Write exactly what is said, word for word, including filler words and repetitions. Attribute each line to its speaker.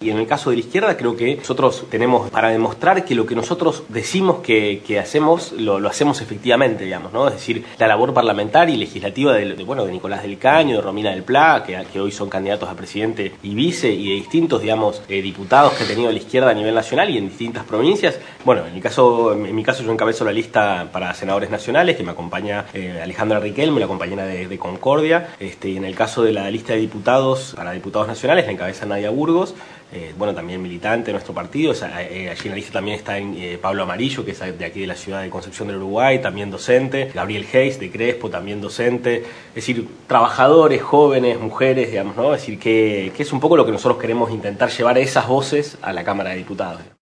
Speaker 1: Y en el caso de la izquierda creo que nosotros tenemos para demostrar que lo que nosotros decimos que, que hacemos, lo, lo hacemos efectivamente, digamos, ¿no? Es decir, la labor parlamentaria y legislativa de, de, bueno, de Nicolás del Caño, de Romina del Pla, que, que hoy son candidatos a presidente y vice, y de distintos, digamos, eh, diputados que ha tenido la izquierda a nivel nacional y en distintas provincias. Bueno, en mi caso, en mi caso yo encabezo la lista para senadores nacionales, que me acompaña eh, Alejandra Riquelme, la compañera de, de Concordia, este, y en el caso de la lista de diputados para diputados nacionales la encabeza Nadia Burgos, eh, bueno, también militante de nuestro partido. Eh, allí en la lista también está en, eh, Pablo Amarillo, que es de aquí de la ciudad de Concepción del Uruguay, también docente, Gabriel Hayes de Crespo, también docente, es decir, trabajadores, jóvenes, mujeres, digamos, ¿no? Es decir, que, que es un poco lo que nosotros queremos intentar llevar esas voces a la Cámara de Diputados.